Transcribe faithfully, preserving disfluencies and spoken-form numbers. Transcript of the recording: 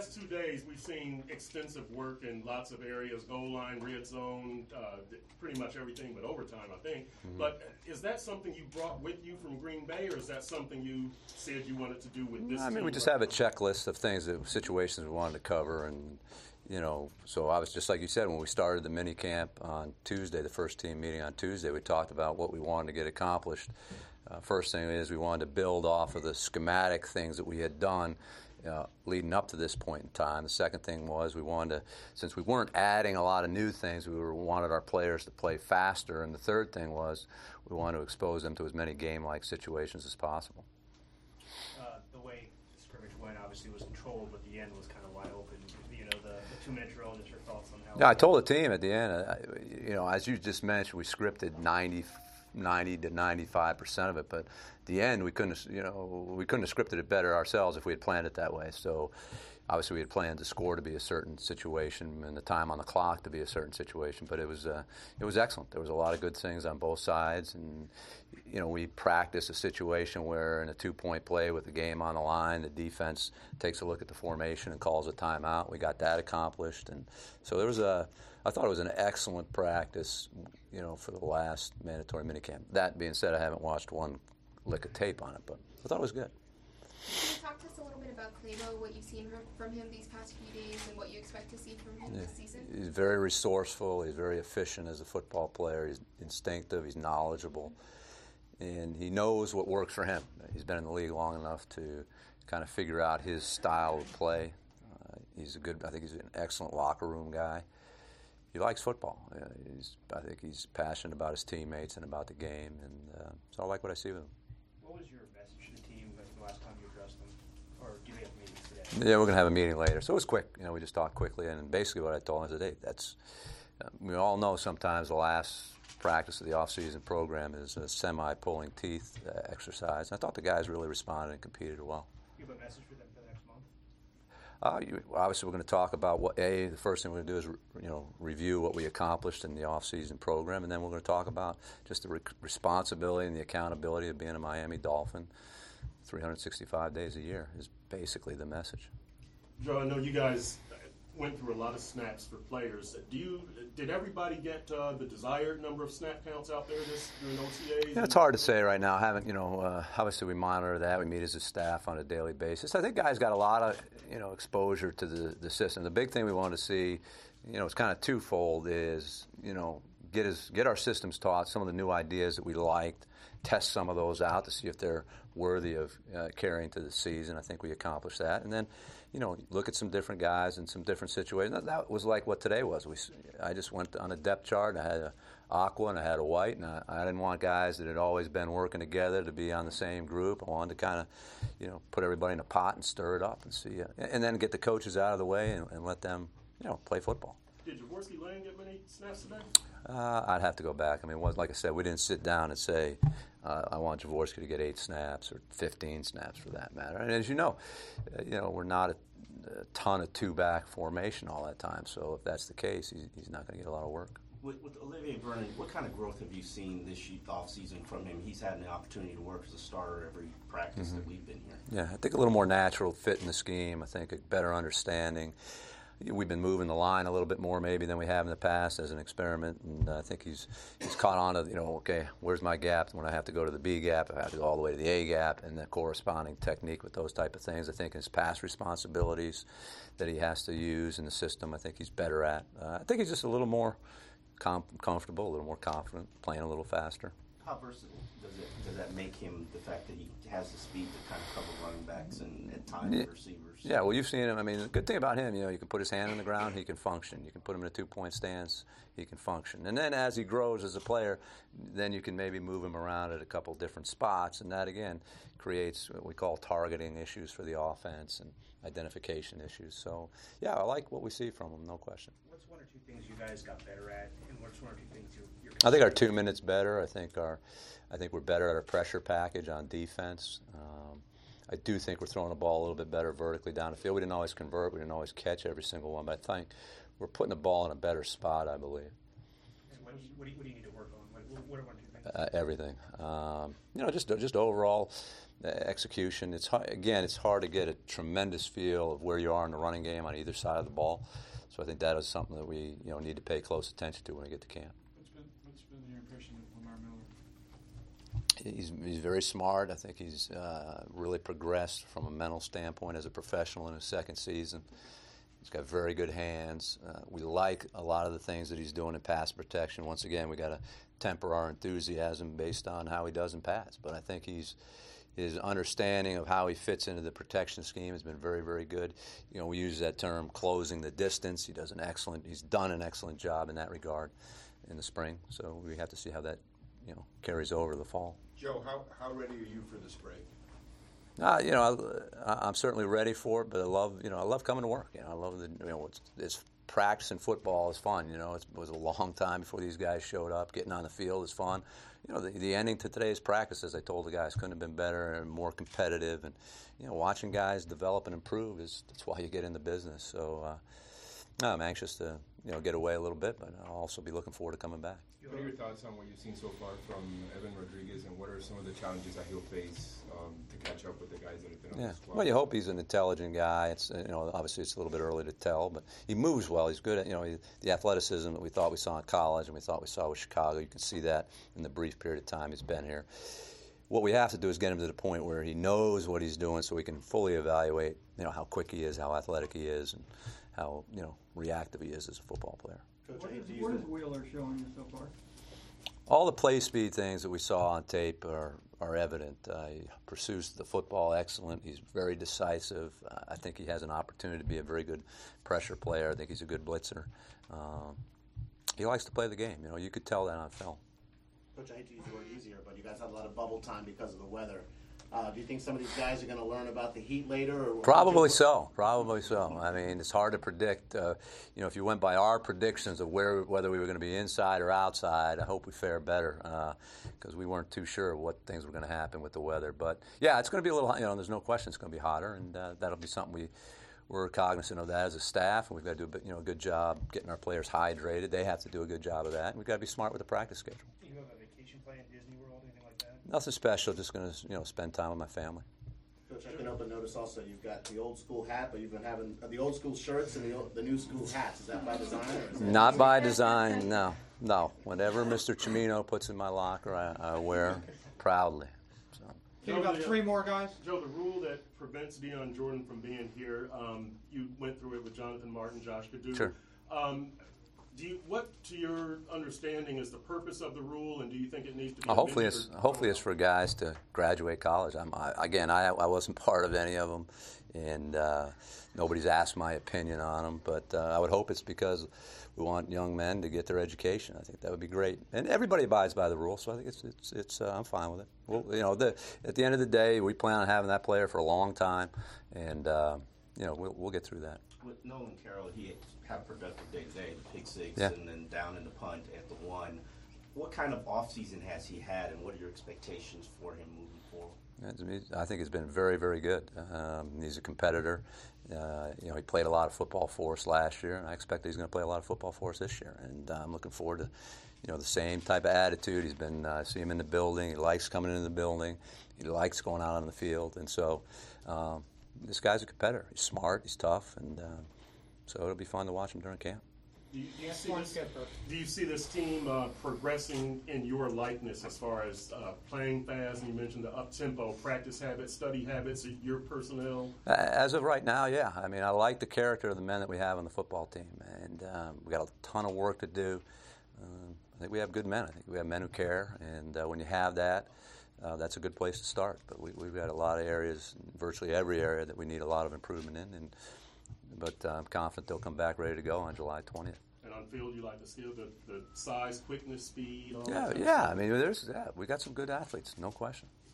last two days, we've seen extensive work in lots of areas, goal line, red zone, uh, pretty much everything but overtime, I think. Mm-hmm. But is that something you brought with you from Green Bay, or is that something you said you wanted to do with this I mean, team we just right have a now? checklist of things, that situations we wanted to cover. And, you know, so I was just like you said, when we started the mini camp on Tuesday, the first team meeting on Tuesday, we talked about what we wanted to get accomplished. Uh, first thing is we wanted to build off of the schematic things that we had done Uh, leading up to this point in time. The second thing was we wanted to, since we weren't adding a lot of new things, we were, wanted our players to play faster. And the third thing was we wanted to expose them to as many game-like situations as possible. Uh, the way the scrimmage went obviously was controlled, but the end was kind of wide open. You know, the, the two-minute drill, just your thoughts on how... Yeah, I told the team at the end, uh, you know, as you just mentioned, we scripted ninety, ninety to ninety-five percent of it, but at the end we couldn't, you know, we couldn't have scripted it better ourselves if we had planned it that way. So obviously we had planned the score to be a certain situation and the time on the clock to be a certain situation, but it was uh, it was excellent. There was a lot of good things on both sides, and you know, we practiced a situation where in a two-point play with the game on the line, the defense takes a look at the formation and calls a timeout. We got that accomplished, and so there was a. I thought it was an excellent practice, you know, for the last mandatory minicamp. That being said, I haven't watched one lick of tape on it, but I thought it was good. Can you talk to us a little bit about Clabo, what you've seen from him these past few days, and what you expect to see from him Yeah. this season? He's very resourceful. He's very efficient as a football player. He's instinctive. He's knowledgeable. And he knows what works for him. He's been in the league long enough to kind of figure out his style of play. Uh, he's a good, I think he's an excellent locker room guy. He likes football. Uh, he's, I think he's passionate about his teammates and about the game, and uh, so I like what I see with him. What was your message to the team the last time you addressed them, or do you have meetings today? Yeah, we're going to have a meeting later. So it was quick. You know, we just talked quickly, and basically what I told him is that, hey, that's, uh, we all know sometimes the last practice of the off-season program is a semi-pulling teeth uh, exercise. And I thought the guys really responded and competed well. You have a message for them for the next month? Uh, you, obviously, we're going to talk about what, A, the first thing we're going to do is, re, you know, review what we accomplished in the off-season program, and then we're going to talk about just the re- responsibility and the accountability of being a Miami Dolphin three hundred sixty-five days a year is basically the message. Joe, I know you guys went through a lot of snaps for players. Do you did everybody get uh, the desired number of snap counts out there this during O T As? Yeah, it's hard to say right now. I haven't, you know, uh, obviously we monitor that. We meet as a staff on a daily basis. I think guys got a lot of, you know, exposure to the, the system. The big thing we want to see, you know, it's kind of twofold, is, you know, get his, get our systems taught, some of the new ideas that we liked, test some of those out to see if they're worthy of uh, carrying to the season. I think we accomplished that. And then, you know, look at some different guys in some different situations. That was like what today was. We, I just went on a depth chart, and I had a aqua and I had a white, and I, I didn't want guys that had always been working together to be on the same group. I wanted to kind of, you know, put everybody in a pot and stir it up and see, uh, and then get the coaches out of the way and, and let them, you know, play football. Did Jaworski Lane get many snaps today? Uh, I'd have to go back. I mean, it was, like I said, we didn't sit down and say, uh, I want Jaworski to get eight snaps or fifteen snaps for that matter. And as you know, uh, you know, we're not a, a ton of two-back formation all that time. So if that's the case, he's, he's not going to get a lot of work. With, with Olivier Vernon, what kind of growth have you seen this offseason from him? He's had an opportunity to work as a starter every practice mm-hmm. that we've been here. Yeah, I think a little more natural fit in the scheme. I think a better understanding. We've been moving the line a little bit more maybe than we have in the past as an experiment, and I think he's he's caught on to, you know, okay, where's my gap when I have to go to the B gap, I have to go all the way to the A gap, and the corresponding technique with those type of things. I think his pass responsibilities that he has to use in the system, I think he's better at. Uh, I think he's just a little more com- comfortable, a little more confident, playing a little faster. How versatile does it does that make him, the fact that he has the speed to kind of cover running backs and at times yeah. receivers? Yeah, well, you've seen him. I mean, the good thing about him, you know, you can put his hand on the ground, he can function. You can put him in a two-point stance, he can function. And then as he grows as a player, then you can maybe move him around at a couple different spots, and that, again, creates what we call targeting issues for the offense and identification issues. So, yeah, I like what we see from him, no question. What's one or two things you guys got better at, and what's one or two things you're, you're I think our two minutes better. I think our, I think we're better at our pressure package on defense. Um, I do think we're throwing the ball a little bit better vertically down the field. We didn't always convert. We didn't always catch every single one. But I think we're putting the ball in a better spot, I believe. And what do you, what do you, what do you need to work on? What, what are one or two things uh, everything. Um, you know, just just overall uh, execution. It's hard, again, it's hard to get a tremendous feel of where you are in the running game on either side of the ball. So I think that is something that we you know need to pay close attention to when we get to camp. What's been what's been your impression of Lamar Miller? He's he's very smart. I think he's uh, really progressed from a mental standpoint as a professional in his second season. He's got very good hands. Uh, we like a lot of the things that he's doing in pass protection. Once again, we got to temper our enthusiasm based on how he does in pass. But I think he's his understanding of how he fits into the protection scheme has been very, very good. You know, we use that term closing the distance. He does an excellent. He's done an excellent job in that regard in the spring. So we have to see how that you know carries over the fall. Joe, how, how ready are you for this break? Uh, you know, I, I'm certainly ready for it, but I love, you know, I love coming to work. You know, I love the, you know, it's, it's practicing football is fun. You know, it's, it was a long time before these guys showed up. Getting on the field is fun. You know, the, the ending to today's practice, as I told the guys, couldn't have been better and more competitive. And you know, watching guys develop and improve is that's why you get in the business. So uh, I'm anxious to you know get away a little bit, but I'll also be looking forward to coming back. What are your thoughts on what you've seen so far from Evan Rodriguez, and what are some of the challenges that he'll face um, to catch up with the guys that have been on Yeah. the squad? Well, you hope he's an intelligent guy. It's you know obviously it's a little bit early to tell, but he moves well. He's good at you know he, the athleticism that we thought we saw in college and we thought we saw with Chicago. You can see that in the brief period of time he's been here. What we have to do is get him to the point where he knows what he's doing, so we can fully evaluate you know how quick he is, how athletic he is, and how you know reactive he is as a football player. What is, what is Wheeler showing you so far? All the play speed things that we saw on tape are, are evident. Uh, he pursues the football excellent. He's very decisive. Uh, I think he has an opportunity to be a very good pressure player. I think he's a good blitzer. Um, he likes to play the game. You know, you could tell that on film. Coach, I hate to use the word easier, but you guys had a lot of bubble time because of the weather. Uh, do you think some of these guys are going to learn about the heat later? Or Probably so. Probably so. I mean, it's hard to predict. Uh, you know, if you went by our predictions of where whether we were going to be inside or outside, I hope we fare better because uh, we weren't too sure what things were going to happen with the weather. But yeah, it's going to be a little. You know, there's no question it's going to be hotter, and uh, that'll be something we we're cognizant of that as a staff, and we've got to do a you know a good job getting our players hydrated. They have to do a good job of that, and we've got to be smart with the practice schedule. Do you have a vacation plan at Disney World, anything like that? Nothing special. Just going to you know spend time with my family. Coach, I can help but notice also you've got the old school hat, but you've been having uh, the old school shirts and the, old, the new school hats. Is that by design? Or is that Not by design, no. No. Whatever Mister Cimino puts in my locker, I, I wear proudly. So. Think about three more guys. Joe, the rule that prevents Deion Jordan from being here, um, you went through it with Jonathan Martin, Josh Kadoo. Sure. Um, do you, what, to your understanding, is the purpose of the rule, and do you think it needs to be Uh, hopefully, amended it's or- hopefully it's for guys to graduate college. I'm, I, again, I, I wasn't part of any of them, and uh, nobody's asked my opinion on them. But uh, I would hope it's because we want young men to get their education. I think that would be great, and everybody abides by the rule, so I think it's it's, it's uh, I'm fine with it. Well, you know, the, at the end of the day, we plan on having that player for a long time, and uh, you know, we'll, we'll get through that. With Nolan Carroll, he had a productive day today, the pick six, Yeah. and then down in the punt at the one. What kind of offseason has he had, and what are your expectations for him moving forward? I think it's been very, very good. Um, he's a competitor. Uh, you know, he played a lot of football for us last year, and I expect he's going to play a lot of football for us this year. And uh, I'm looking forward to, you know, the same type of attitude. He's been, uh, I see him in the building. He likes coming into the building. He likes going out on the field. And so um, this guy's a competitor. He's smart. He's tough. And uh, so it'll be fun to watch him during camp. Do you, do you see this, do you see this team uh, progressing in your likeness as far as uh, playing fast? And you mentioned the up-tempo practice habits, study habits, your personnel. As of right now, yeah. I mean, I like the character of the men that we have on the football team, and um, we got a ton of work to do. Um, I think we have good men. I think we have men who care, and uh, when you have that, uh, that's a good place to start. But we, we've got a lot of areas, virtually every area, that we need a lot of improvement in. And but uh, I'm confident they'll come back ready to go on July twentieth. And on field, you like the skill, the, the size, quickness, speed. All Yeah, that yeah. I mean, there's yeah, we got some good athletes, no question.